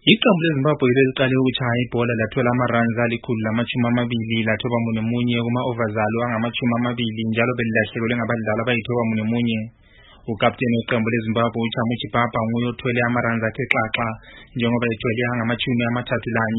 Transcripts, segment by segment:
Iqembu leZimbabwe liqale ukushaya ibhola lathola ama-runs ali-120 lathoba munye kuma-overs angama-20 njalo belilahlekelwe ngabadlali abayi-91. Ukapteni weqembu leZimbabwe uChamu Chipapa nguye othole ama-runs athe xaxa njengoba ethole angama-31,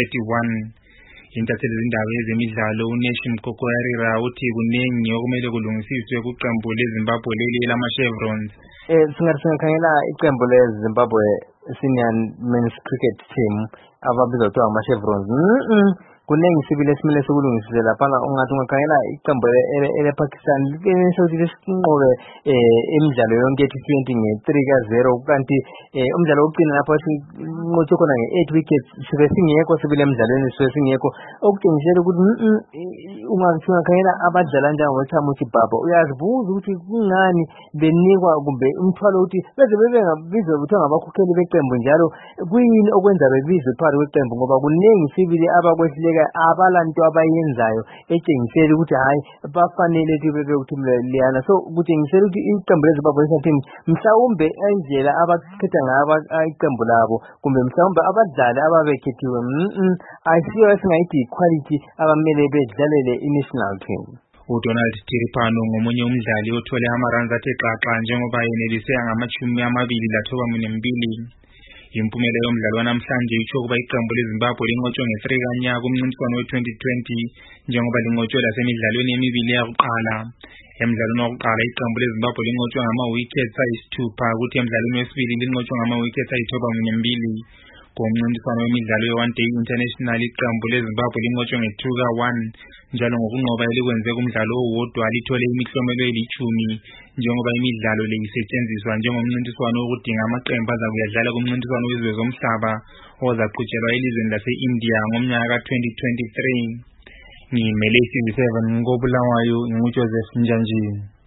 31. Intatheli zindaba yezemidlalo uNesh Mkokoarira uthi kuningi okumele kulungisiswe kuqembu leZimbabwe leli lama-chevrons. Singakhangela iqembu leZimbabwe senior men's cricket team ababizwa kuthiwa ama-chevrons. Kuningi sibili esimele sokulungisisela laphana ungathi ungakhangela iqembu ele-Pakistan lisokuthi lisinqobe emidlalo yonke ye-T20 nge-3-0 kanti umdlalo wokuqina lapho sinqotshwe khona nge-8 wickets sibe singekho sibili emidlalweni sibe singekho okutshengisela ukuthi ungakhangela abadlala njengoChamu Chipapa uyazibuza ukuthi kungani benikwa kumbe umthwalo ukuthi beze bebizwe kuthiwa ngabakhokheli beqembu njalo kuyini okwenza bebizwe phakathi kweqembu ngoba kuningi sibili abakwehluleka abalanto abayenzayo etshengisela ukuthi hayi bafanele ukuthi liyana so kutshengisela ukuthi iqembu leZimbabwe team mhlawumbe indlela abakhetha ngaba iqembu labo kumbe mhlawumbe abadlali ababekhethiwe ayisiyo esingayithi quality abamele bedlalele i-national team. uDonald Tiripano ngomunye umdlali othole ama-runs athe xaxa njengoba yenelise angama-20 lathoba 2. Impumela yomdlalo wanamhlanje itsho ukuba iqembu leZimbabwe linqotshwe nge-3 kanya kumncintiswano we-2020 njengoba linqotshwe lasemidlalweni emibili yakuqala. Emidlalweni wokuqala iqembu leZimbabwe linqotshwe ngama-wickets ayisithupha kuthi emidlalweni wesibili linqotshwe ngama-wickets ayithoba 2. Kumncintiswano wemidlalo ye-one-day international iqembu leZimbabwe linqotshwe nge-2-1 njalo ngokunqoba elikwenze kumdlalo owodwa lithole imiklomelo eli-10 njengoba imidlalo le isetshenziswa njengomncintiswano wokudinga amaqembu azakuyadlala kumncintiswano wezwe zomhlaba ozaqhutshelwa elizweni lase-India ngomnyaka ka-2023. Ngimele iTV7 koBulawayo, nginguJoseph Njanjini.